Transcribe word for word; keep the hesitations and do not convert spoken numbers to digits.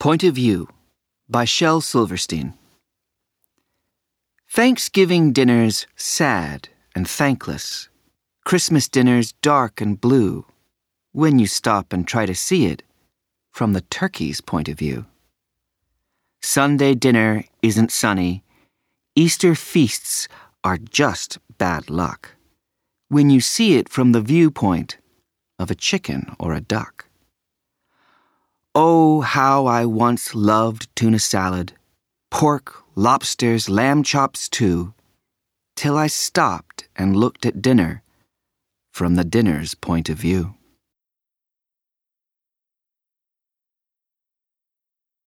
Point of View by Shel Silverstein. Thanksgiving dinners sad and thankless. Christmas dinners dark and blue, when you stop and try to see it from the turkey's point of view. Sunday dinner isn't sunny. Easter feasts are just bad luck when you see it from the viewpoint of a chicken or a duck. Oh, how I once loved tuna salad, pork, lobsters, lamb chops too, till I stopped and looked at dinner from the dinner's point of view.